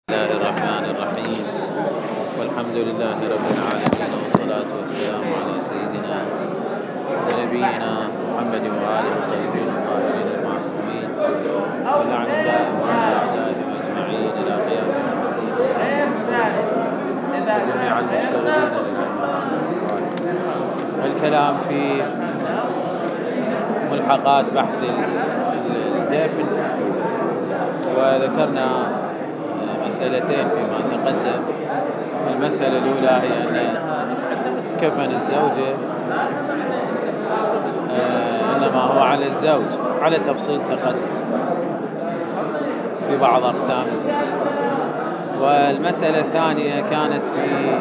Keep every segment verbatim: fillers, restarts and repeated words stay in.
بسم الله الرحمن الرحيم والحمد لله رب العالمين والصلاة والسلام على سيدنا ونبينا محمد وآله الطيبين الطاهرين المعصومين ولعن الدائم على أعدائهم أجمعين إلى قيام يوم الدين وجميع المشتغلين للعلم الصالح. الكلام في ملحقات بحث الدفن، وذكرنا مسألتين فيما تقدم. المسألة الأولى هي أن كفن الزوجة إنما هو على الزوج على تفصيل تقدم في بعض أقسام الزوج. والمسألة الثانية كانت في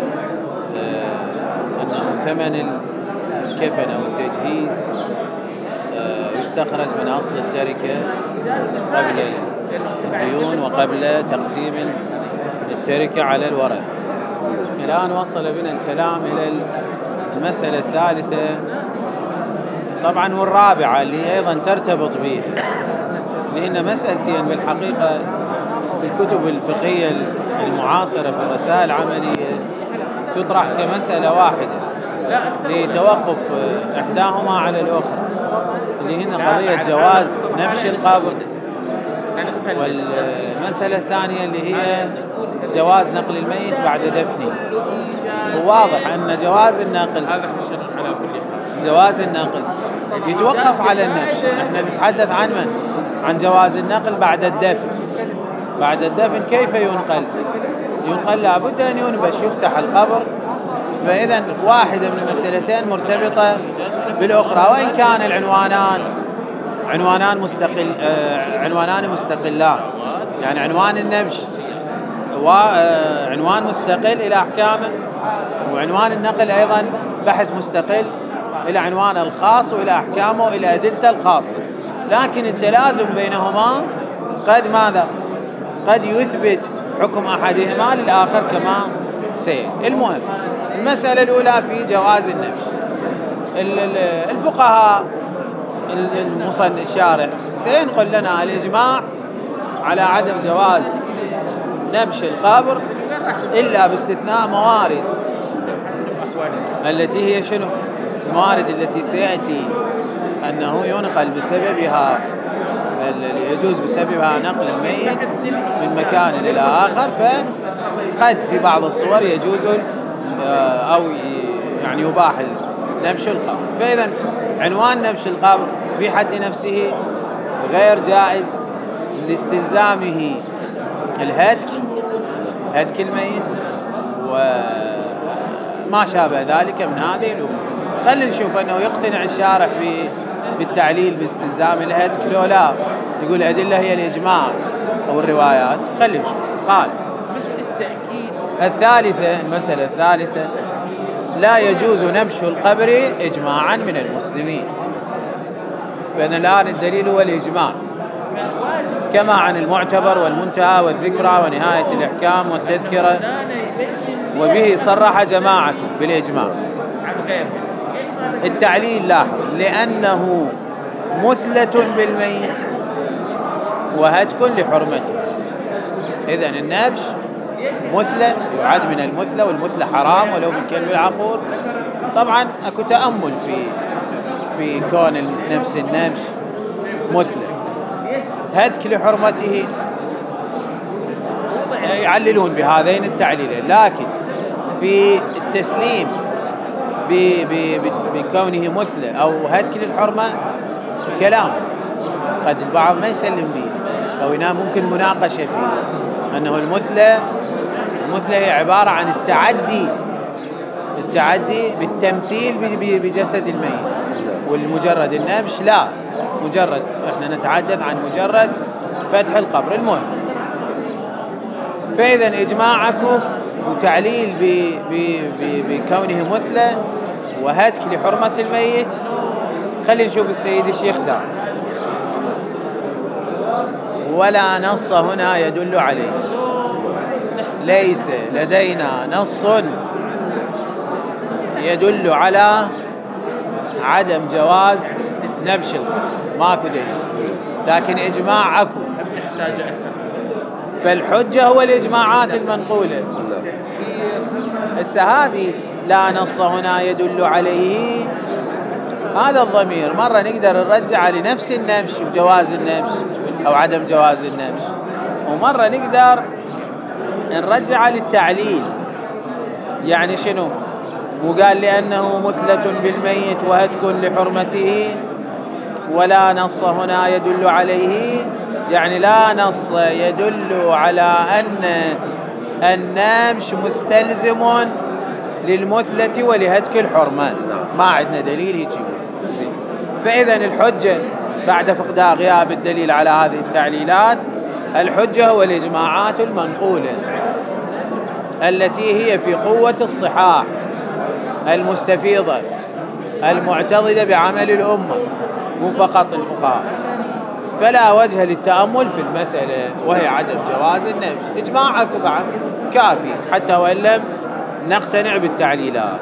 أنه ثمن الكفن أو التجهيز يستخرج من أصل التركة قبل الديون وقبل تقسيم التركة على الورثة. الآن وصل بنا الكلام إلى المسألة الثالثة طبعا والرابعة اللي أيضا ترتبط به، لأن مسألتين بالحقيقة في الكتب الفقهية المعاصرة في الرسائل العملية تطرح كمسألة واحدة لتوقف إحداهما على الأخرى، اللي هنا قضية جواز نبش القبر، والمسألة الثانية اللي هي جواز نقل الميت بعد دفنه. وواضح أن جواز النقل جواز النقل يتوقف على النبش. احنا نتحدث عن من؟ عن جواز النقل بعد الدفن. بعد الدفن كيف ينقل؟ ينقل لابد أن ينبش، يفتح القبر. فإذا واحدة من المسألتين مرتبطة بالأخرى، وإن كان العنوانان عنوانان مستقل عنوانان مستقلان، يعني عنوان النبش وعنوان مستقل إلى أحكامه، وعنوان النقل أيضا بحث مستقل إلى عنوان الخاص وإلى أحكامه إلى أدلته الخاصة. لكن التلازم بينهما قد ماذا؟ قد يثبت حكم أحدهما للآخر كما سيد. المهم المسألة الأولى في جواز النبش. الفقهاء المصنف الشارح سينقل لنا الإجماع على عدم جواز نبش القبر إلا باستثناء موارد التي هي شنو؟ الموارد التي سيأتي أنه ينقل بسببها، يجوز بسببها نقل الميت من مكان إلى آخر، فقد في بعض الصور يجوز أو يعني يباح نبش القبر. فإذا عنوان نبش القبر في حد نفسه غير جائز لاستلزامه الهتك هتك الميت وما شابه ذلك من هذه الأمور. خلينا نشوف أنه يقتنع الشارح بالتعليل باستلزام الهتك لو لا، يقول الأدلة هي الإجماع أو الروايات. خلينا نشوف. قال الثالثة، المسألة الثالثة لا يجوز نبش القبر إجماعا من المسلمين. فإن الآن الدليل هو الإجماع، كما عن المعتبر والمنتهى والذكرى ونهاية الإحكام والتذكرة، وبه صرح جماعة بالإجماع. التعليل لاحظ لأنه مثلة بالميت وهتك لحرمته. إذن النبش مثلة، يعد من المثلة، والمثلة حرام ولو بالكلب العقور. طبعا أكو تأمل في في كون نفس النبش مثلة. هتك لحرمته يعللون بهذين التعليلين، لكن في التسليم بكونه مثلة أو هتك للحرمة كلام قد البعض ما يسلم به، أو هنا ممكن مناقشة فيه أنه المثلة المثلة هي عبارة عن التعدي التعدي بالتمثيل بجسد الميت، والمجرد النبش لا، مجرد احنا نتحدث عن مجرد فتح القبر. المهم فإذا إجماعكم وتعليل بكونه مثلة وهتك لحرمة الميت. خلينا نشوف السيد الشيخ دار. ولا نص هنا يدل عليه، ليس لدينا نص يدل على عدم جواز نبش القبر، ماكو دليل، لكن إجماعكم فالحجة هو الإجماعات المنقولة. هسه هذه لا نص هنا يدل عليه، هذا الضمير مرة نقدر نرجع لنفس النفس وجواز النفس أو عدم جواز النفس، ومرة نقدر نرجع للتعليل. يعني شنو؟ وقال لأنه مثلة بالميت وهتك لحرمته ولا نص هنا يدل عليه، يعني لا نص يدل على أن النبش مستلزم للمثلة ولهتك الحرمة، ما عندنا دليل يجيب. فإذا الحجة بعد فقدان غياب الدليل على هذه التعليلات، الحجة هو الإجماعات المنقولة التي هي في قوة الصحاح المستفيضة المعتضدة بعمل الأمة، مو فقط الفقهاء. فلا وجه للتأمل في المسألة وهي عدم جواز النفس. إجماعك بعد كافي حتى وإن لم نقتنع بالتعليلات.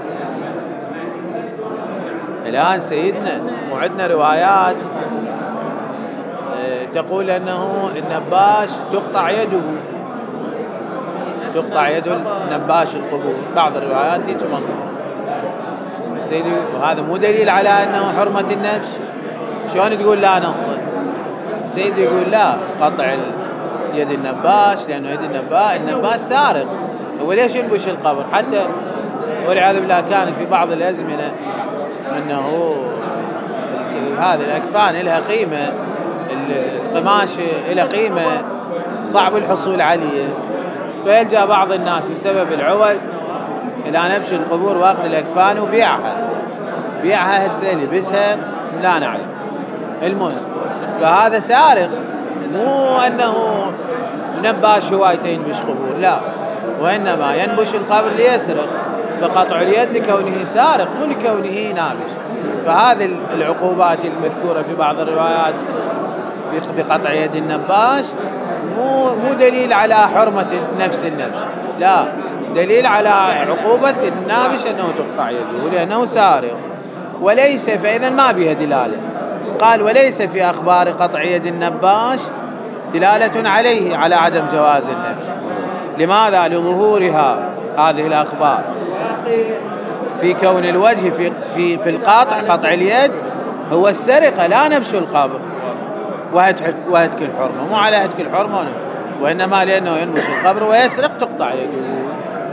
الآن سيدنا وعدنا روايات تقول أنه النباش تقطع يده، تقطع يد النباش القبور، بعض الروايات يجمع السيد، وهذا مو دليل على أنه حرمة النبش. شلون تقول لا نص؟ السيد يقول لا، قطع يد النباش لأنه يد النباش النباش سارق، هو ليش ينبش القبر؟ حتى والعياذ بالله كان في بعض الأزمنة أنه هذه الأكفان لها قيمة، القماش لها قيمة صعب الحصول عليه، فيلجأ بعض الناس بسبب العوز إلى نبش القبور واخذ الأكفان وبيعها، بيعها هسه لبسها لا نعلم. المهم فهذا سارق، مو أنه نباش هوايته ينبش قبور، لا، وإنما ينبش القبر ليسرق، فقطع اليد لكونه سارق مو لكونه نابش. فهذه العقوبات المذكورة في بعض الروايات بقطع يد النباش مو مو دليل على حرمة نفس النبش، لا، دليل على عقوبة النابش أنه تقطع يده لأنه سارق وليس، فإذا ما بها دلالة. قال وليس في أخبار قطع يد النباش دلالة عليه على عدم جواز النبش. لماذا؟ لظهورها هذه الأخبار في كون الوجه في في في القاطع قطع اليد هو السرقة لا نبش القبر وهتك الحرمة، مو على هتك الحرمة، وإنما لأنه ينبش القبر ويسرق تقطع يده.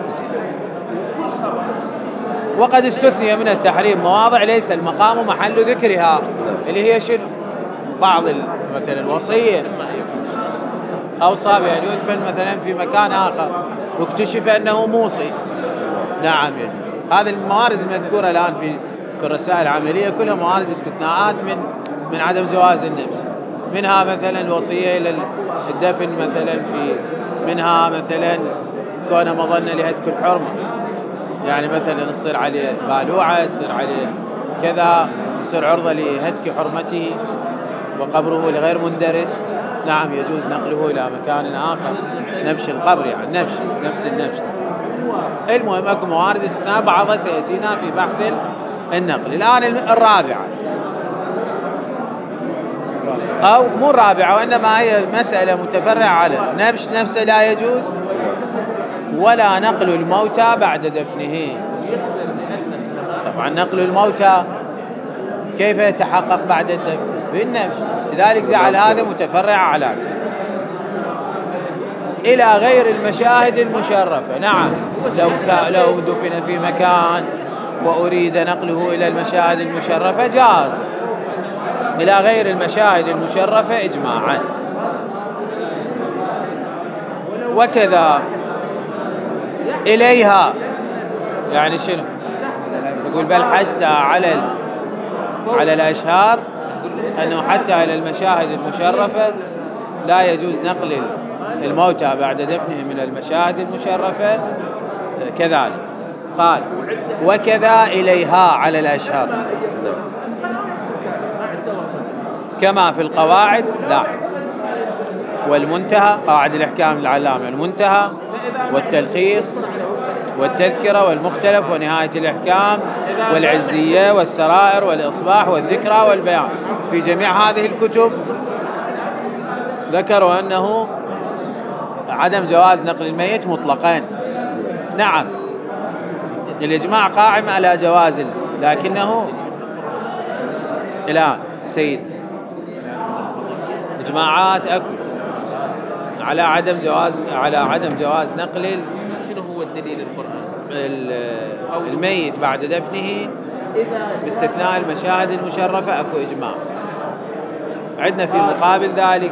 وقد استثني من التحريم مواضع ليس المقام محل ذكرها، اللي هي شنو؟ بعض مثلا الوصية أوصى بأن يدفن مثلا في مكان آخر واكتشف أنه موصي، نعم يجوز. هذه الموارد المذكورة الآن في في الرسائل العملية كلها موارد استثناءات من من عدم جواز النبش. منها مثلا الوصية إلى الدفن مثلا في، منها مثلا كون مظنة لهتك الحرمة، يعني مثلا يصير عليه بالوعة، يصير عليه كذا، يصير عرضة لهتك حرمته وقبره لغير مندرس، نعم يجوز نقله إلى مكان آخر، نبش القبر يعني نبش نفس النبش. المهم اكو موارد استثناء بعضها سيأتينا في بحث النقل. الآن الرابعة، أو مو الرابعة وإنما هي مسألة متفرعة على نبش نفسه لا يجوز، ولا نقل الموتى بعد دفنه. طبعا نقل الموتى كيف يتحقق بعد الدفن؟ بالنبش، لذلك جعل هذا متفرع على إلى غير المشاهد المشرفة. نعم، لو لو دفن في مكان وأريد نقله إلى المشاهد المشرفة جاز، إلى غير المشاهد المشرفة إجماعا. وكذا إليها، يعني شنو؟ يقول بل حتى على على الأشهار أنه حتى إلى المشاهد المشرفة لا يجوز نقل الموتى بعد دفنه من المشاهد المشرفة كذلك. قال وكذا إليها على الأشهر كما في القواعد لا والمنتهى، قواعد الإحكام العلامة، المنتهى والتلخيص والتذكرة والمختلف ونهاية الإحكام والعزية والسرائر والإصباح والذكرى والبيان. في جميع هذه الكتب ذكروا أنه عدم جواز نقل الميت مطلقا. نعم الإجماع قائم على جواز، لكنه الآن سيد إجماعات أكو على عدم جواز على عدم جواز نقل. شنو هو الدليل القرآن؟ الميت بعد دفنه باستثناء المشاهد المشرفة أكو إجماع. عندنا في مقابل ذلك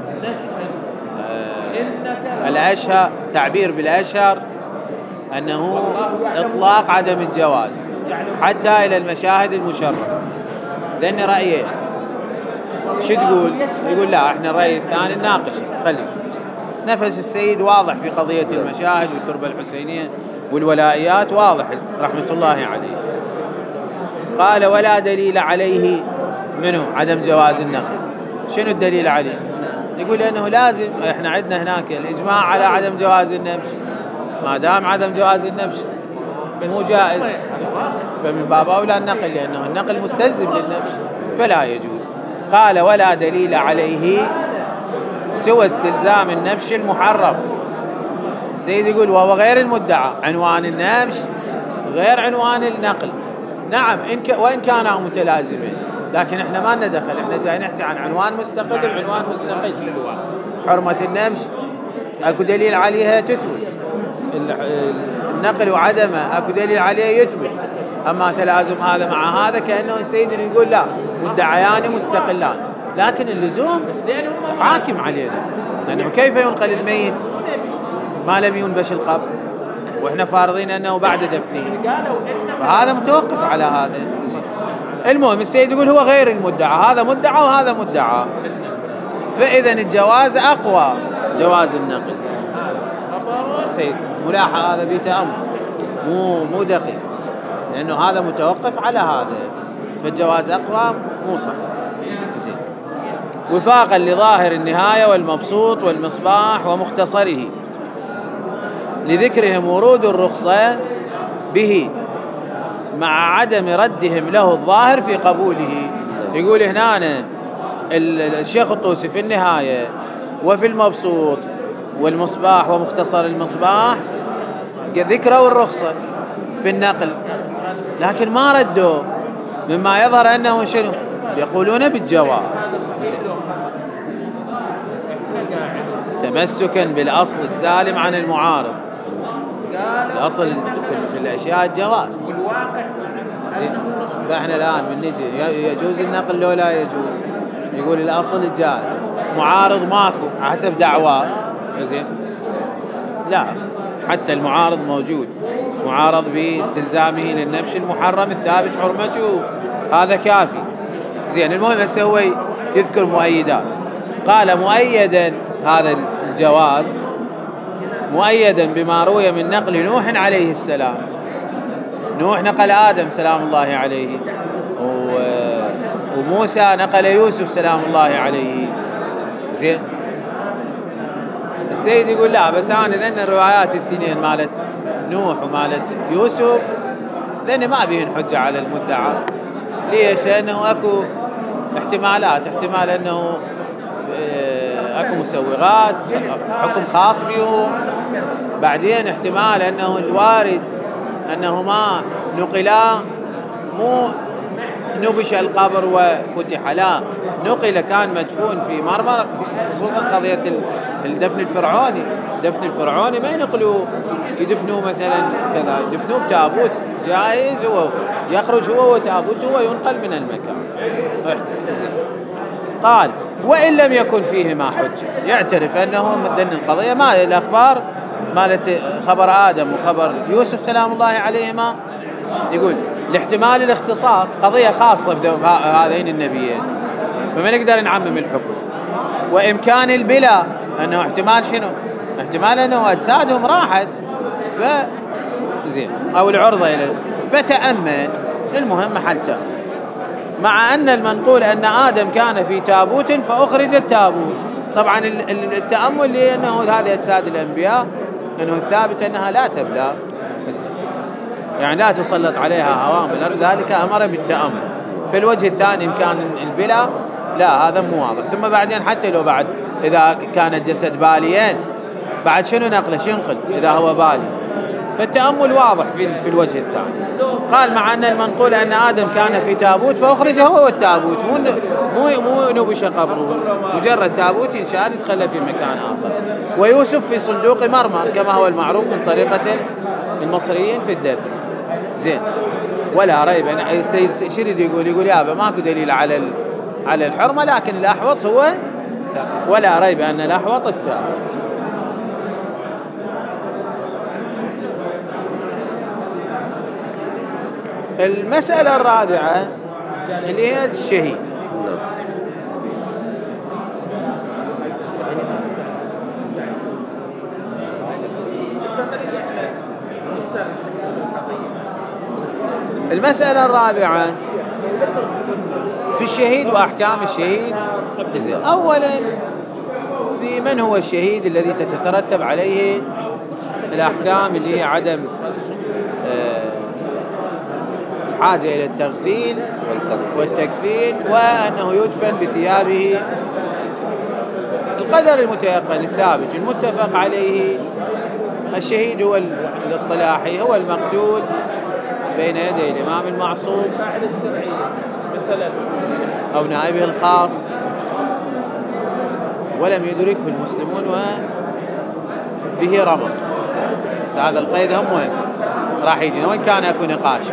آه الأشهر، تعبير بالأشهر أنه إطلاق عدم الجواز حتى إلى المشاهد المشرفة. لأن رأيين شو تقول؟ يقول لا احنا الرأي الثاني نناقشه. خلي نفس السيد واضح في قضية المشاهد والتربة الحسينية والولائيات، واضح رحمة الله عليه. قال ولا دليل عليه منه عدم جواز النقل. شنو الدليل عليه؟ يقول لأنه لازم، احنا عندنا هناك الإجماع على عدم جواز النبش، ما دام عدم جواز النبش مو جائز فمن باب أولى النقل، لأنه النقل مستلزم للنبش فلا يجوز. قال ولا دليل عليه سوى استلزام النبش المحرم. السيد يقول وهو غير المدعى، عنوان النبش غير عنوان النقل. نعم إن ك... وإن كانا متلازمين، لكن احنا ما لنا دخل، احنا جاي نحكي عن عنوان مستقل وعنوان مستقل. حرمة النبش اكو دليل عليها تثبت، النقل وعدمه اكو دليل عليه يثبت. اما تلازم هذا مع هذا كأنه السيد يقول لا مدعيان مستقلان، لكن اللزوم حاكم علينا، لأنه كيف ينقل الميت ما لم ينبش القبر وإحنا فارضين أنه بعد دفنه، فهذا متوقف على هذا. المهم السيد يقول هو غير المدعى، هذا مدعى وهذا مدعى، فإذا الجواز أقوى، جواز النقل. سيد ملاحظ هذا بتأمل، مو مو دقيق، لأنه هذا متوقف على هذا، فالجواز أقوى مو صح. زين. وفاقا لظاهر النهاية والمبسوط والمصباح ومختصره لذكرهم ورود الرخصة به مع عدم ردهم له الظاهر في قبوله. يقول هنا الشيخ الطوسي في النهاية وفي المبسوط والمصباح ومختصر المصباح ذكروا الرخصة في النقل، لكن ما ردوا، مما يظهر أنه شنو يقولون بالجواز تمسكا بالأصل السالم عن المعارض. الأصل في الأشياء الجواز. فإحنا الآن من نجي يجوز النقل لو لا يجوز، يقول الأصل الجائز، معارض ماكو حسب دعواه، زين لا، حتى المعارض موجود، معارض باستلزامه للنبش المحرم الثابت حرمته، هذا كافي. زين المهم هسه هو يذكر مؤيدات. قال مؤيدا هذا الجواز مؤيدا بما روي من نقل نوح عليه السلام. نوح نقل آدم سلام الله عليه، وموسى نقل يوسف سلام الله عليه. زين السيد يقول لا، بس أنا ذن الروايات الاثنين مالت نوح ومالت يوسف ذن ما بيهن حجة على المدعى. ليش؟ لأنه أكو احتمالات، احتمال أنه أكو مسوغات، حكم خاص بهم، بعدين احتمال أنه الوارد أنه ما نقلا مو نبش القبر وفتح، لا نقل كان مدفون في مرمر، خصوصا قضية الدفن الفرعوني. الدفن الفرعوني ما ينقلوا يدفنوا مثلا كذا، يدفنوا بتابوت جائز، هو يخرج هو وتابوته وينقل من المكان. قال وإن لم يكن فيه ما حجة، يعترف أنه مدن القضية ما الأخبار مالت خبر آدم وخبر يوسف سلام الله عليهما، يقول لاحتمال الاختصاص، قضية خاصة بهذين النبيين فما نقدر نعمم الحكم. وإمكان البلا، أنه احتمال شنو؟ احتمال أنه أجسادهم راحت ف زين أو العرضة إلى فتأمن. المهم محل تأمن، مع أن المنقول أن آدم كان في تابوت فأخرج التابوت. طبعا التأمل لأنه هذه أجساد الأنبياء، أنه الثابت أنها لا تبلى، يعني لا تسلط عليها هوام الأرض، ذلك أمر بالتأمل. في الوجه الثاني إمكان البلا، لا هذا مو واضح. ثم بعدين حتى لو بعد إذا كان الجسد باليين بعد شنو نقله؟ شو ينقل إذا هو بالي؟ فالتأمل واضح في, في الوجه الثاني. قال مع أن المنقول أن آدم كان في تابوت فأخرج هو والتابوت، مو مو مو نبش قبره، مجرد تابوت إنشاء يتخلى في مكان آخر. ويوسف في صندوق مرمر كما هو المعروف من طريقة المصريين في الدفن. زين. ولا ريب أن السيد شريد يقول يقول يابا ماكو دليل على على الحرمة، لكن الأحوط هو ولا ريب أن الأحوط التابوت. المسألة الرابعة اللي هي الشهيد. المسألة الرابعة في الشهيد وأحكام الشهيد. أولا في من هو الشهيد الذي تترتب عليه الأحكام اللي هي عدم حاجة إلى التغسيل والتكفين وأنه يدفن بثيابه. القدر المتيقن الثابت المتفق عليه الشهيد هو الاصطلاحي هو المقتول بين يدي الإمام المعصوم أو نائبه الخاص ولم يدركه المسلمون وبه رمق. بس هذا القيد هم وين راح يجي وين كان يكون نقاش.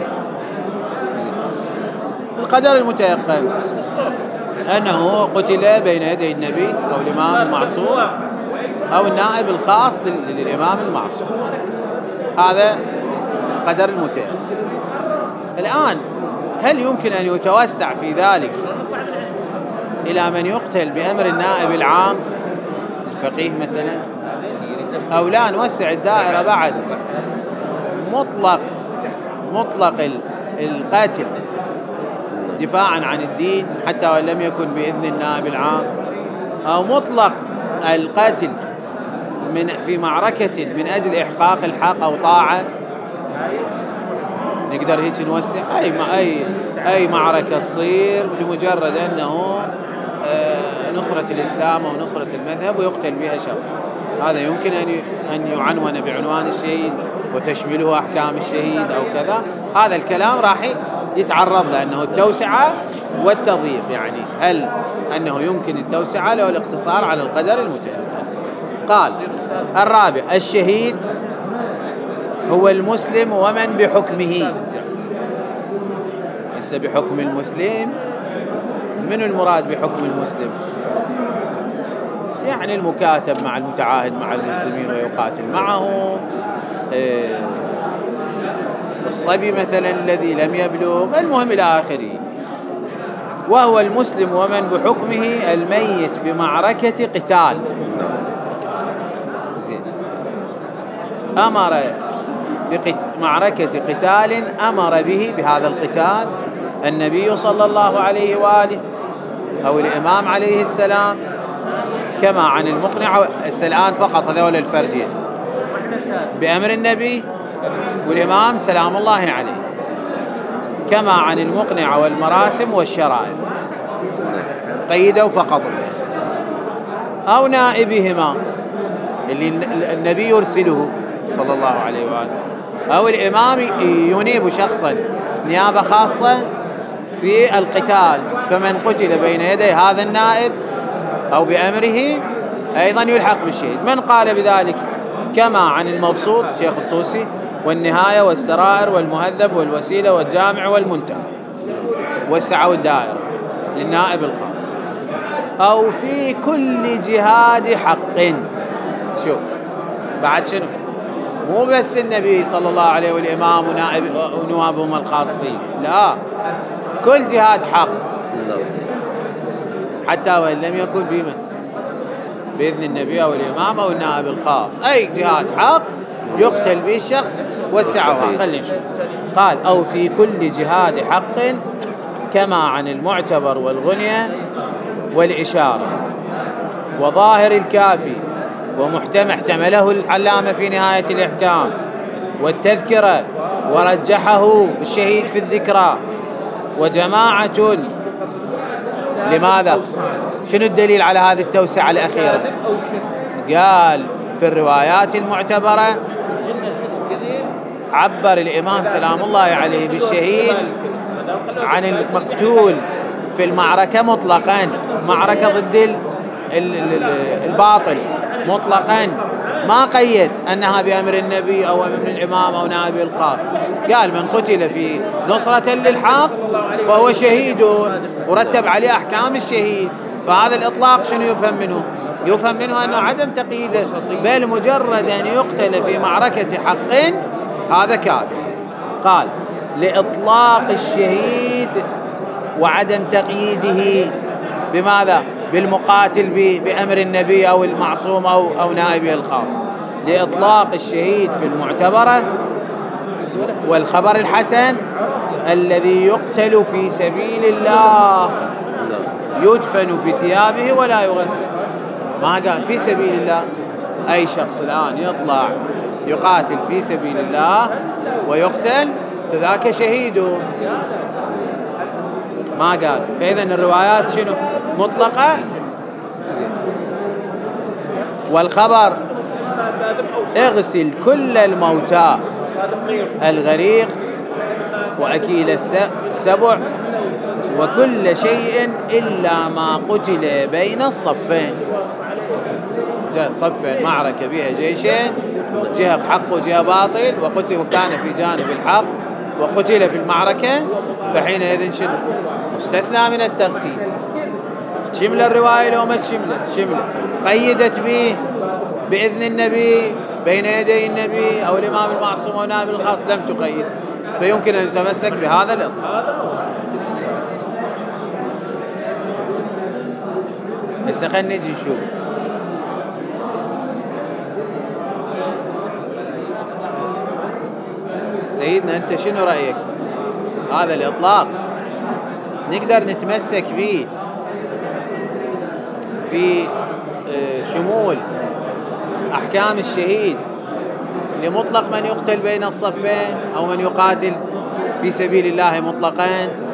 القدر المتيقن أنه قتل بين يدي النبي أو الإمام المعصوم أو النائب الخاص للإمام المعصوم، هذا القدر المتيقن. الآن هل يمكن أن يتوسع في ذلك إلى من يقتل بأمر النائب العام الفقيه مثلا، أو لا نوسع الدائرة بعد مطلق مطلق القاتل دفاعا عن الدين حتى وإن لم يكن بإذن النائب العام، أو مطلق القاتل من في معركة من أجل إحقاق الحق أو طاعة؟ نقدر هيك نوسع أي أي أي معركة تصير لمجرد أنه نصرة الإسلام أو نصرة المذهب ويقتل بها شخص، هذا يمكن أن أن يعنون بعنوان الشهيد وتشمله أحكام الشهيد أو كذا. هذا الكلام راح يتعرض لأنه التوسعة والتضييق، يعني هل أنه يمكن التوسعة له الاقتصار على القدر المتيقن. قال الرابع الشهيد هو المسلم ومن بحكمه. ليس بحكم المسلم، من المراد بحكم المسلم؟ يعني المكاتب مع المتعاهد مع المسلمين ويقاتل معهم، الصبي مثلا الذي لم يبلغ، المهم إلى آخره. وهو المسلم ومن بحكمه الميت بمعركة قتال. زين. أمر بمعركة قتال أمر به بهذا القتال النبي صلى الله عليه وآله أو الإمام عليه السلام، كما عن المقنع السلام فقط هذول الفردين بأمر النبي والإمام سلام الله عليه، كما عن المقنع والمراسم والشرائع قيدوا فقط، أو نائبهما اللي النبي يرسله صلى الله عليه وآله، أو الإمام ينيب شخصا نيابة خاصة في القتال، فمن قتل بين يدي هذا النائب أو بأمره أيضا يلحق بالشهيد. من قال بذلك؟ كما عن المبسوط شيخ الطوسي والنهاية والسرائر والمهذب والوسيلة والجامع والمنتهى والسعة والدائرة للنائب الخاص، أو في كل جهاد حق. شوف بعد شنو؟ مو بس النبي صلى الله عليه والإمام ونائب ونوابهم الخاصين، لا، كل جهاد حق حتى وإن لم يكن بمن بإذن النبي أو الإمام أو النائب الخاص، أي جهاد حق يقتل به الشخص والسعوها. خلينا نشوف. قال أو في كل جهاد حق كما عن المعتبر والغنية والإشارة وظاهر الكافي ومحتمل احتمله العلامة في نهاية الإحكام والتذكرة ورجحه الشهيد في الذكرى وجماعة. لماذا؟ شنو الدليل على هذه التوسعة الأخيرة؟ قال في الروايات المعتبرة عبر الإمام سلام الله عليه بالشهيد عن المقتول في المعركة مطلقا، معركة ضد الباطل مطلقا، ما قيد أنها بأمر النبي أو أمر الإمام أو نائبه الخاص. قال من قتل في نصرة للحق فهو شهيد، ورتب عليه أحكام الشهيد. فهذا الإطلاق شنو يفهم منه؟ يفهم منه أنه عدم تقييده، بل مجرد أن يقتل في معركة حق هذا كافي. قال لإطلاق الشهيد وعدم تقييده بماذا؟ بالمقاتل بأمر النبي أو المعصوم أو, أو نائبه الخاص. لإطلاق الشهيد في المعتبرة والخبر الحسن الذي يقتل في سبيل الله يدفن بثيابه ولا يغسل. ما قال في سبيل الله، أي شخص الآن يطلع يقاتل في سبيل الله ويقتل فذاك شهيد، ما قال. فإذا الروايات شنو؟ مطلقة. زين. والخبر اغسل كل الموتى الغريق وأكيل السبع وكل شيء إلا ما قتل بين الصفين. جاء صفين معركة بها جيشين، جهة حق وجهة باطل، وقتل وكان في جانب الحق وقتل في المعركة، فحينئذ شنو؟ مستثنى من التغسيل. شمل الرواية لو ما تشمل شمل قيدت به بإذن النبي بين يدي النبي أو الإمام المعصوم أو نائب الخاص لم تقيد، فيمكن أن يتمسك بهذا الإطلاق. هسه خلينا نجي نشوف سيدنا أنت شنو رأيك؟ هذا الإطلاق نقدر نتمسك به في شمول أحكام الشهيد لمطلق من يقتل بين الصفين أو من يقاتل في سبيل الله مطلقا؟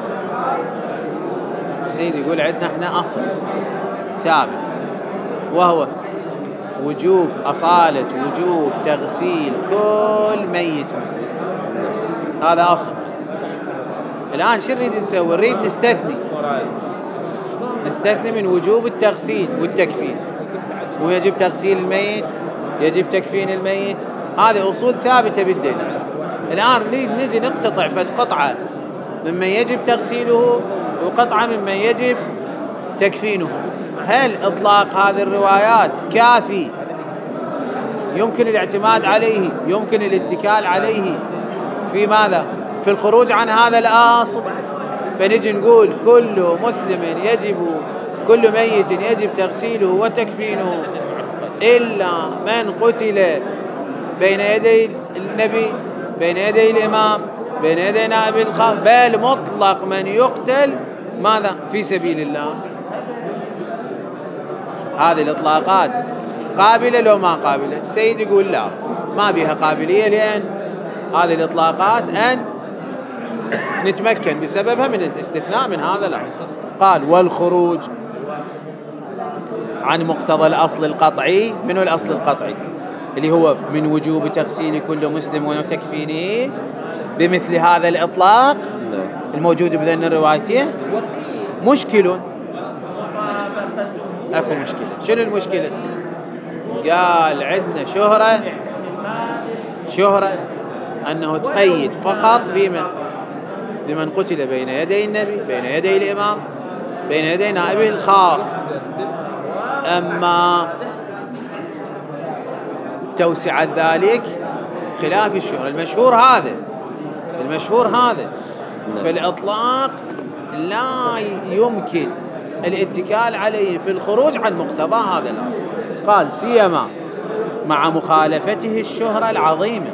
السيد يقول عندنا احنا أصل ثابت، وهو وجوب أصالة وجوب تغسيل كل ميت مسلم. هذا أصل. الآن شو نريد نسوي؟ نريد نستثني نستثني من وجوب التغسيل والتكفين، ويجب تغسيل الميت، يجب تكفين الميت. هذه أصول ثابتة بالدليل. الآن نريد نجي نقتطع فتقطعة ممن يجب تغسيله وقطعة ممن يجب تكفينه. هل إطلاق هذه الروايات كافي يمكن الاعتماد عليه، يمكن الاتكال عليه في ماذا؟ في الخروج عن هذا الأصل؟ فنجي نقول كل مسلم يجب كل ميت يجب تغسيله وتكفينه إلا من قتل بين يدي النبي، بين يدي الإمام، بين يدي نائب الخاص، بل مطلق من يقتل ماذا؟ في سبيل الله. هذه الإطلاقات قابلة لو ما قابلة؟ السيد يقول لا، ما بها قابلية، لأن هذه الإطلاقات أن نتمكن بسببها من الاستثناء من هذا الأصل. قال والخروج عن مقتضى الأصل القطعي. منه الأصل القطعي اللي هو من وجوب تغسيل كل مسلم وتكفينه بمثل هذا الإطلاق الموجود بذن الروايتين مشكل. أكو مشكلة. شنو المشكلة؟ قال عندنا شهرة شهرة أنه تقيد فقط بمن بمن قتل بين يدي النبي، بين يدي الإمام، بين يدي نائبه الخاص. أما توسع ذلك خلاف الشهرة. المشهور هذا المشهور هذا فالإطلاق لا يمكن الاتكال عليه في الخروج عن مقتضى هذا الأصل. قال سيما مع مخالفته الشهرة العظيمة.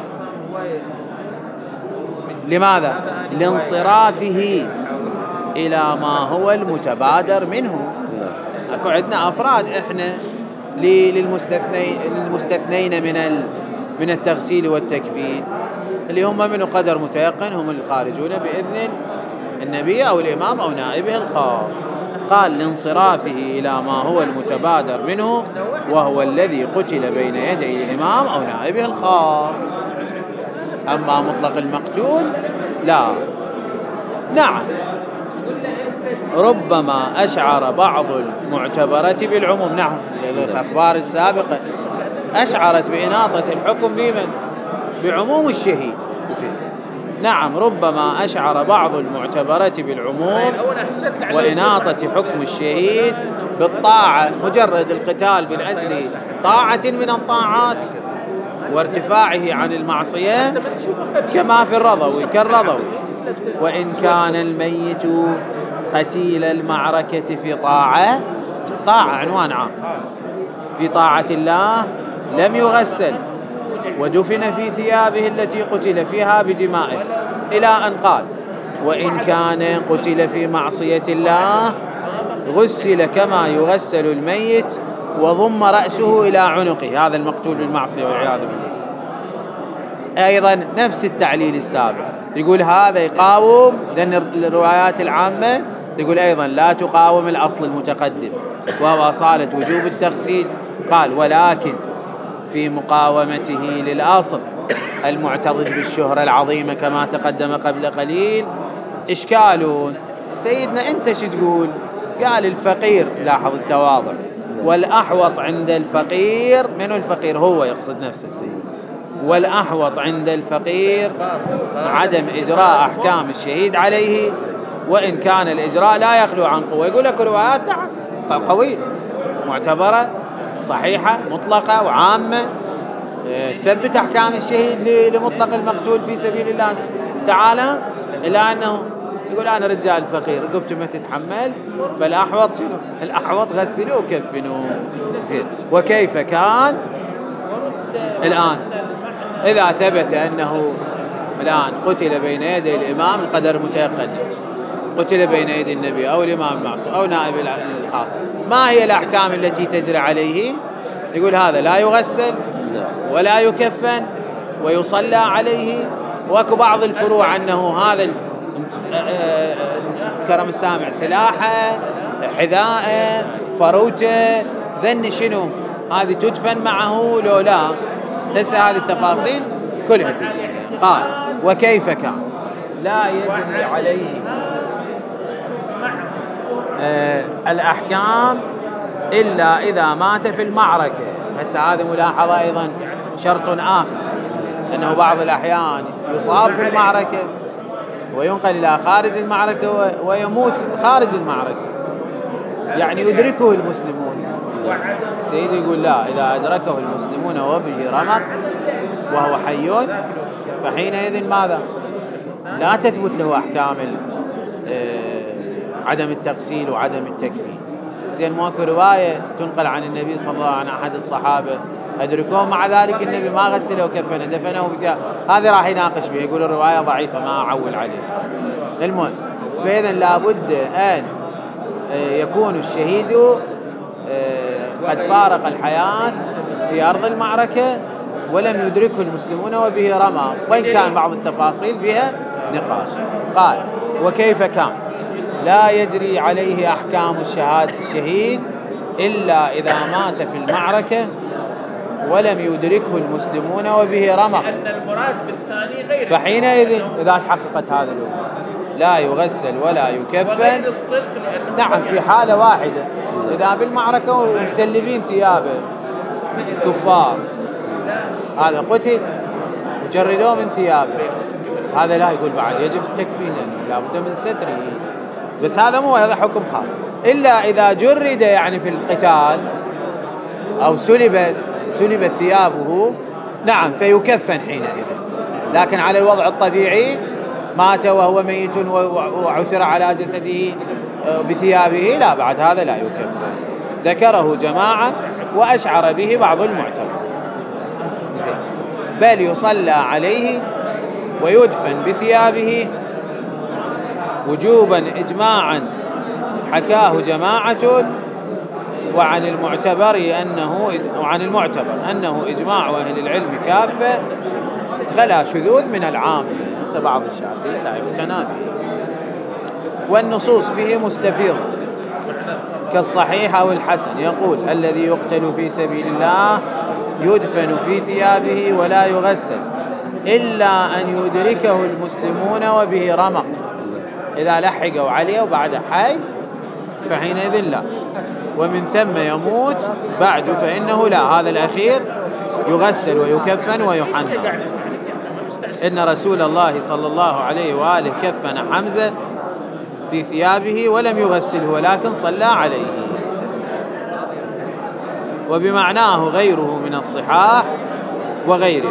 لماذا؟ لانصرافه إلى ما هو المتبادر منه. أكو عندنا أفراد إحنا للمستثنين للمستثنين من من التغسيل والتكفين اللي هم من قدر متيقن، هم الخارجون بإذن النبي أو الإمام أو نائبه الخاص. قال لانصرافه إلى ما هو المتبادر منه وهو الذي قتل بين يدي الإمام أو نائبه الخاص. أما مطلق المقتول لا. نعم ربما أشعر بعض المعتبرة بالعموم. نعم الأخبار السابقة أشعرت بإناطة الحكم بمن؟ بعموم الشهيد. نعم ربما أشعر بعض المعتبرة بالعموم وإناطة حكم الشهيد بالطاعة، مجرد القتال من أجل طاعة من الطاعات وارتفاعه عن المعصية كما في الرضوي كالرضوي. وإن كان الميت قتيل المعركة في طاعة، طاعة عنوان عام، في طاعة الله لم يغسل ودفن في ثيابه التي قتل فيها بدمائه، إلى أن قال وإن كان قتل في معصية الله غسل كما يغسل الميت وضم رأسه إلى عنقه، هذا المقتول بالمعصية والعياذ بالله. أيضا نفس التعليل السابق، يقول هذا يقاوم لأن الروايات العامة يقول أيضا لا تقاوم الأصل المتقدم وهو أصالة وجوب التغسيل. قال ولكن في مقاومته للأصل المعتضد بالشهرة العظيمة كما تقدم قبل قليل إشكال. سيدنا أنت شو تقول؟ قال الفقير، لاحظ التواضع، والأحوط عند الفقير، من الفقير؟ هو يقصد نفسه السيد. والأحوط عند الفقير عدم إجراء أحكام الشهيد عليه وإن كان الإجراء لا يخلو عن قوة. يقول لك روايات قوية معتبرة صحيحة مطلقة وعامة تثبت أحكام الشهيد لمطلق المقتول في سبيل الله تعالى، إلا أنه يقول أنا رجال فقير رقبتي ما تتحمل، فالأحوط شنو؟ الأحوط غسلوه وكفنوه. زين وكيف كان الآن إذا ثبت أنه الآن قتل بين يدي الإمام، القدر متيقن، قتل بين يدي النبي أو الإمام المعصوم أو نائب الخاص، ما هي الأحكام التي تجري عليه؟ يقول هذا لا يغسل ولا يكفن ويصلى عليه. وكو بعض الفروع أنه هذا كرم السامع سلاحه حذاءه فروته ذن شنو هذه تدفن معه لو لا. هسه هذه التفاصيل كلها تجي. قال وكيف كان لا يجري عليه آه الأحكام إلا إذا مات في المعركة. هسه هذه ملاحظة أيضا شرط آخر، أنه بعض الأحيان يصاب في المعركة وينقل إلى خارج المعركة ويموت خارج المعركة، يعني يدركه المسلمون. السيد يقول لا، إذا أدركه المسلمون وبه رمق وهو حي فحينئذ ماذا؟ لا تثبت له أحكام عدم التغسيل وعدم التكفين. زين ماكو رواية تنقل عن النبي صلى الله عليه وسلم عن أحد الصحابة أدركوه مع ذلك النبي ما غسله وكفنه دفنه بثياب، هذا راح يناقش به، يقول الرواية ضعيفة ما أعول عليها. المهم فإذا لابد أن يكون الشهيد قد فارق الحياة في أرض المعركة ولم يدركه المسلمون وبه رمى، وإن كان بعض التفاصيل بها نقاش. قال وكيف كان لا يجري عليه أحكام الشهادة الشهيد إلا إذا مات في المعركة ولم يدركه المسلمون وبه رمق، فحينئذ إذا تحققت هذه الأمور لا يغسل ولا يكفن. نعم في حالة واحدة، إذا بالمعركة ومسلبين ثيابه كفار، هذا قتل وجردوه من ثيابه، هذا لا يقول بعد يجب التكفين لأنه لا بد من ستره، بس هذا مو هذا حكم خاص. إلا إذا جرد يعني في القتال أو سلب سلبت ثيابه نعم فيكفن حينئذ، لكن على الوضع الطبيعي مات وهو ميت وعثر على جسده بثيابه لا، بعد هذا لا يكفن. ذكره جماعة وأشعر به بعض المعتبر. بل يصلى عليه ويدفن بثيابه وجوبا إجماعا حكاه جماعة، وعن المعتبر أنه وعن المعتبر أنه إجماع أهل العلم كافة خلا شذوذ من العام، بعض الشافعيين لا يقتنى به، والنصوص به مستفيضة. كالصحيح أو الحسن يقول الذي يقتل في سبيل الله يدفن في ثيابه ولا يغسل إلا أن يدركه المسلمون وبه رمق. إذا لحقوا عليه وبعد حي فحينئذ لا، ومن ثم يموت بعد فإنه لا، هذا الأخير يغسل ويكفن ويحنى. إن رسول الله صلى الله عليه وآله كفن حمزة في ثيابه ولم يغسله ولكن صلى عليه، وبمعناه غيره من الصحاح وغيره.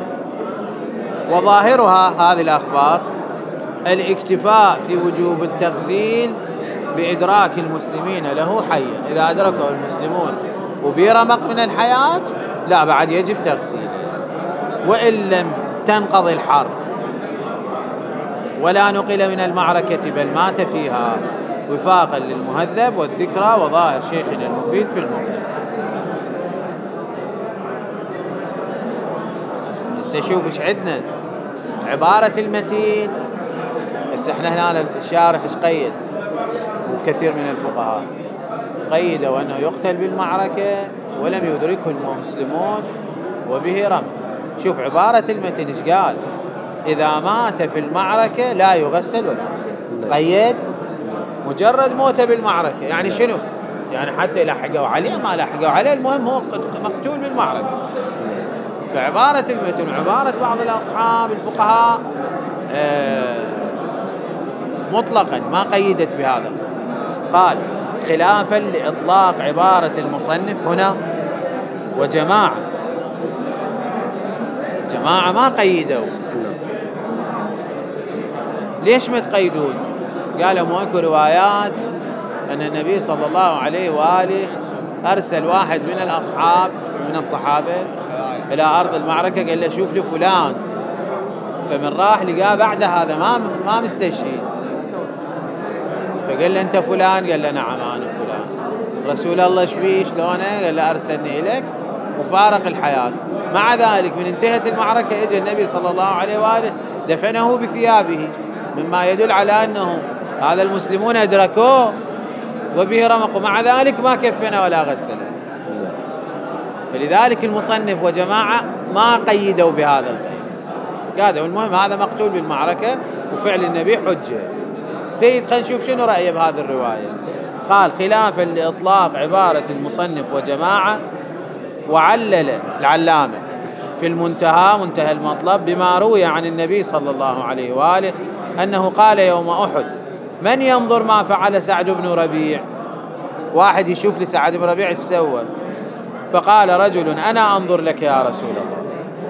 وظاهرها هذه الأخبار الاكتفاء في وجوب التغسيل بإدراك المسلمين له حيا، إذا أدركه المسلمون وبرمق من الحياة لا بعد يجب تغسيله، وإن لم تنقضي الحرب ولا نقل من المعركة بل مات فيها وفاقا للمهذب والذكرى وظاهر شيخنا المفيد في المغني. بس شوف ايش عندنا عبارة المتين. بس احنا هنا الشارح ايش قيد، وكثير من الفقهاء قيدوا أنه يقتل بالمعركة ولم يدركه المسلمون وبه رمى. شوف عبارة المتن ايش قال، إذا مات في المعركة لا يغسل ولا قيد مجرد موته بالمعركة. يعني شنو؟ يعني حتى لحقوا عليه ما لحقوا عليه، المهم هو مقتول بالمعركة. فعبارة المتن وعبارة بعض الأصحاب الفقهاء مطلقا ما قيدت بهذا. قال خلافا لإطلاق عبارة المصنف هنا وجماعة جماعة ما قيدوا. ليش ما تقيدون؟ قالوا ماكو روايات أن النبي صلى الله عليه وآله أرسل واحد من الأصحاب من الصحابة إلى أرض المعركة قال له شوف لي فلان، فمن راح لقاه بعد هذا ما ما مستشهد، فقال له أنت فلان؟ قال له نعم أنا فلان. رسول الله ايش بيه شلونه؟ قال له أرسلني إليك، وفارق الحياة. مع ذلك من انتهت المعركة اجى النبي صلى الله عليه وآله دفنه بثيابه، مما يدل على أنه هذا المسلمون أدركوه وبه رمق، مع ذلك ما كفنه ولا غسله. فلذلك المصنف وجماعة ما قيدوا بهذا القيد، قالوا المهم هذا مقتول بالمعركة وفعل النبي حجة. السيد خلينا نشوف شنو رأيه بهذه الرواية. قال خلافا لإطلاق عبارة المصنف وجماعة، وعلل العلامة في المنتهى منتهى المطلب بما روي عن النبي صلى الله عليه وآله أنه قال يوم أحد من ينظر ما فعل سعد بن ربيع، واحد يشوف لسعد بن ربيع السوى، فقال رجل أنا أنظر لك يا رسول الله،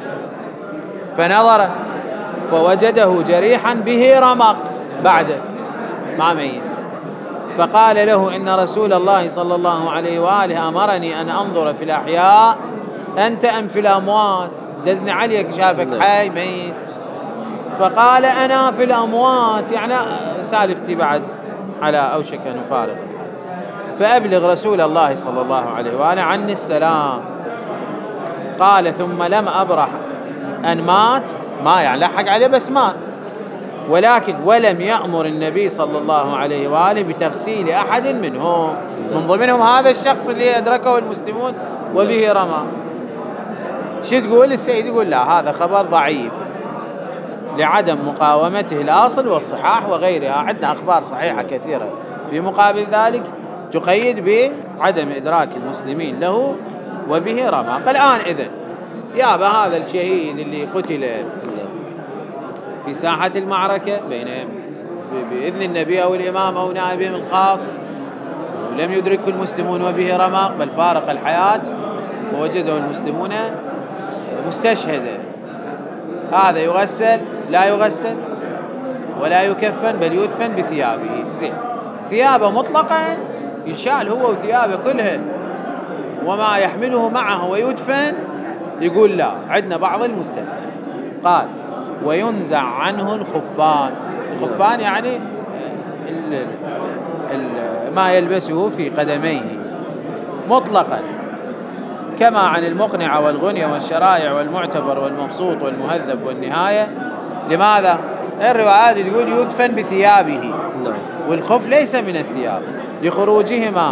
فنظر فوجده جريحا به رمق بعد ما ميت، فقال له إن رسول الله صلى الله عليه وآله أمرني أن أنظر في الأحياء أنت أم في الأموات، دزني عليك شافك حي ميت. فقال أنا في الأموات، يعني سالفتي بعد على أوشك أن أفارق، فأبلغ رسول الله صلى الله عليه وآله عني السلام. قال ثم لم أبرح أن مات، ما يعني لحق عليه بس مات، ولكن ولم يأمر النبي صلى الله عليه وآله بتغسيل أحد منهم، من ضمنهم هذا الشخص اللي أدركه المسلمون وبه رمى. شو تقول السيد؟ يقول لا هذا خبر ضعيف لعدم مقاومته الأصل والصحاح وغيرها. عندنا أخبار صحيحة كثيرة في مقابل ذلك تقيد بعدم إدراك المسلمين له وبه رمى. الآن إذن يا هذا الشهيد اللي قتل في ساحة المعركة بين بإذن النبي أو الإمام أو نائبهم الخاص ولم يدركه المسلمون وبه رمى بل فارق الحياة ووجده المسلمون مستشهدا، هذا يغسل لا يغسل ولا يكفن بل يدفن بثيابه. زين، ثيابه مطلقا يشال هو وثيابه كلها وما يحمله معه ويدفن؟ يقول لا، عندنا بعض المستثنى. قال وينزع عنه الخفان. الخفان يعني ال ال ما يلبسه في قدميه مطلقا، كما عن المقنعة والغنية والشرائع والمعتبر والمبسوط والمهذب والنهاية. لماذا؟ الروايات يقول يدفن بثيابه، والخف ليس من الثياب لخروجهما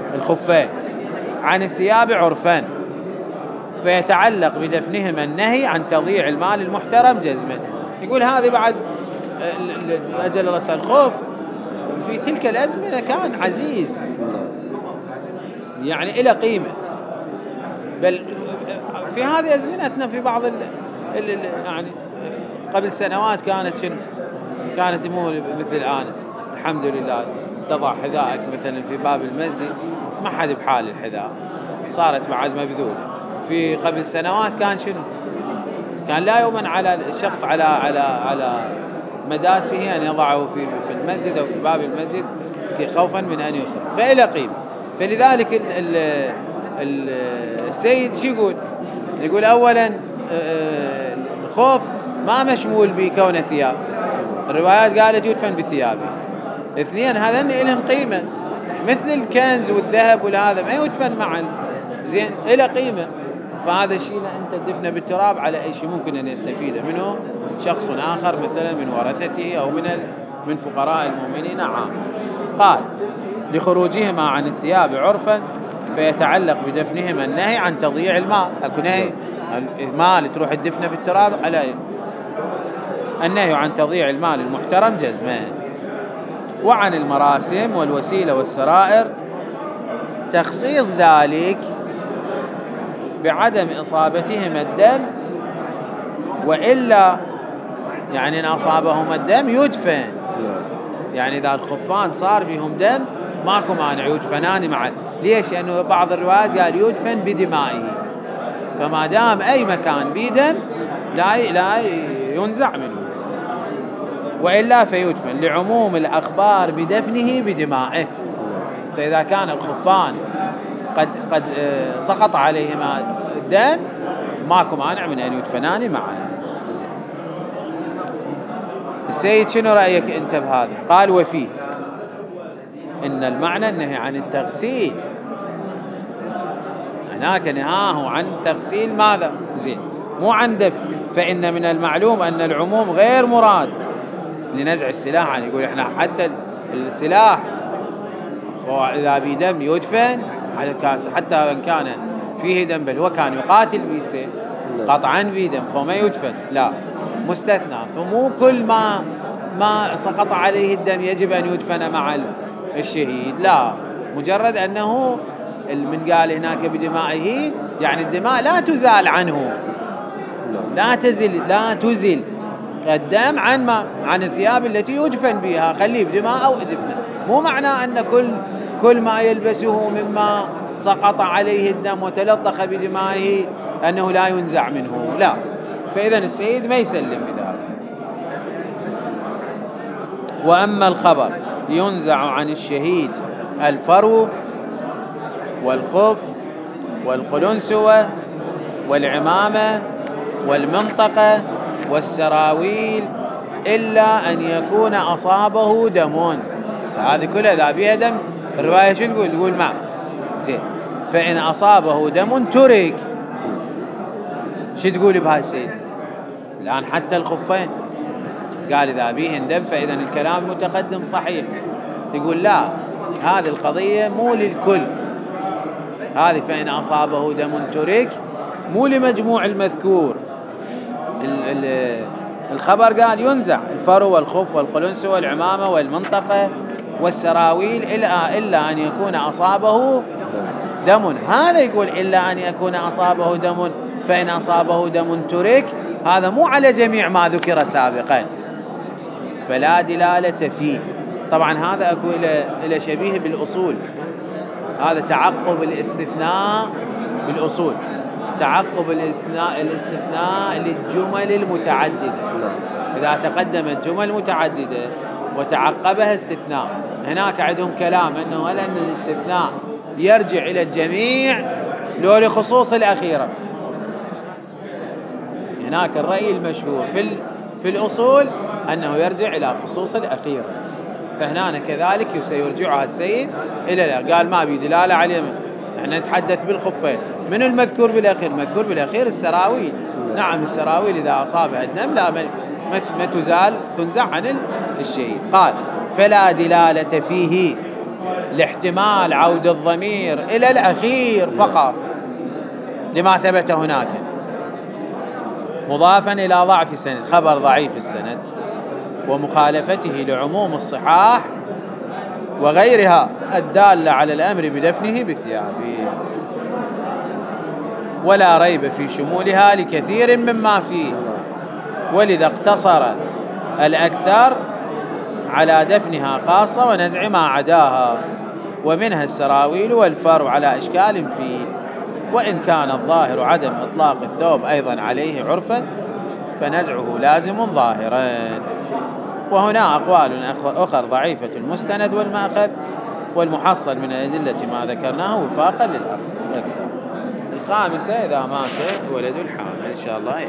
الخفين عن الثياب عرفا، فيتعلق بدفنهما النهي عن تضييع المال المحترم جزما. يقول هذه بعد أجل رأس الخوف في تلك الأزمنة كان عزيز، يعني إلى قيمة، بل في هذه أزمنتنا في بعض ال ال يعني قبل سنوات كانت شنو كانت مو مثل الآن. الحمد لله تضع حذائك مثلا في باب المسجد ما حد بحال الحذاء، صارت بعد مبذولة. في قبل سنوات كان شنو كان لا يؤمن على الشخص على على على مداسه أن يضعه في في المسجد أو في باب المسجد خوفا من أن يسرق، فإلى قيمة. فلذلك ال ال ال السيد شو يقول يقول أولا الخوف ما مشمول بكون ثياب، الروايات قالت يدفن بثيابه. اثنين هذا لهم قيمة مثل الكنز والذهب والهذا ما يدفن معا زين إلى قيمة، فهذا الشيء أنت تدفنه بالتراب على أي شيء ممكن أن يستفيد منه شخص آخر مثلا من ورثته أو من من فقراء المؤمنين عام. قال لخروجهما عن الثياب عرفا فيتعلق بدفنهما النهي عن تضييع المال. أكو نهي المال تروح الدفنه بالتراب على النهي عن تضييع المال المحترم جزما. وعن المراسم والوسيلة والسرائر تخصيص ذلك بعدم إصابتهما الدم، وإلا يعني إن أصابهما الدم يدفن، يعني إذا الخفان صار بهم دم ماكو مانع يدفنان معا. ليش؟ لأنه بعض الروايات قال يدفن بدمائه، فما دام أي مكان بيدم لا لا ينزع منه، وإلا فيدفن لعموم الأخبار بدفنه بدمائه. فإذا كان الخفان قد قد سقط عليهما الدم ماكو مانع من أن يدفنان معا. السيد شنو رأيك أنت بهذا؟ قال وفيه إن المعنى النهي عن التغسيل، هناك نهاه عن تغسيل ماذا؟ زين مو عن دفن، فإن من المعلوم أن العموم غير مراد لنزع السلاح. يعني يقول إحنا حتى السلاح إذا بدم يدفن حتى وإن كان فيه دم، بل هو كان يقاتل بالسيف قطعا في دم فما يدفن، لا مستثنى. فمو كل ما ما سقط عليه الدم يجب أن يدفن مع الشهيد، لا، مجرد أنه من قال هناك بدمائه يعني الدماء لا تزال عنه، لا تزل لا تزل الدم عن ما عن الثياب التي يدفن بها، خليه بدماء أو ادفنه. مو معنى أن كل كل ما يلبسه مما سقط عليه الدم وتلطخ بدمائه أنه لا ينزع منه، لا. فإذا السيد ما يسلم بذلك. وأما الخبر ينزع عن الشهيد الفرو والخف والقلنسوة والعمامة والمنطقة والسراويل إلا أن يكون أصابه دم. هذه كلها إذا بها دم الرواية شو تقول؟ تقول ما زين. فإن أصابه دم ترك. شو تقول بهاي السيد الآن؟ حتى الخفين قال إذا بيهن دم، فإذا الكلام متقدم صحيح. يقول لا، هذه القضية مو للكل، هذه فإن أصابه دم ترك مو لمجموع المذكور. ال ال الخبر قال ينزع الفرو والخف والقلنسوة والعمامة والمنطقة والسراويل إلا, إلا أن يكون أصابه دم. هذا يقول إلا أن يكون أصابه دم، فإن أصابه دم ترك، هذا مو على جميع ما ذكر سابقا، فلا دلالة فيه. طبعا هذا أكو إلى شبيه بالأصول، هذا تعقب الاستثناء بالأصول، تعقب الاستثناء الاستثناء للجمل المتعددة. إذا تقدمت جمل متعددة وتعقبها استثناء، هناك عندهم كلام أنه هل أن الاستثناء يرجع إلى الجميع لو لخصوص الأخيرة. هناك الرأي المشهور في في الأصول أنه يرجع إلى خصوص الأخيرة، فهنا كذلك سيرجعها السيد إلى لا. قال ما بيدلالة عليه، احنا نتحدث بالخفين. من المذكور بالأخير؟ المذكور بالأخير السراويل. نعم السراويل إذا أصابها الدم لا ما تزال تنزع عن الشهيد. قال فلا دلالة فيه لاحتمال عود الضمير إلى الأخير فقط لما ثبت هناك، مضافا إلى ضعف السند، خبر ضعيف السند ومخالفته لعموم الصحاح وغيرها الدالة على الأمر بدفنه بثيابه، ولا ريب في شمولها لكثير مما فيه، ولذا اقتصر الأكثر على دفنها خاصة ونزع ما عداها، ومنها السراويل والفرو على إشكال فيه، وإن كان الظاهر عدم إطلاق الثوب أيضا عليه عرفا فنزعه لازم ظاهرا. وهنا أقوال أخر ضعيفة المستند والمأخذ والمحصل من الأدلة ما ذكرناه وفاقا للأكثر. الخامسة إذا مات ولد الحامل إن شاء الله.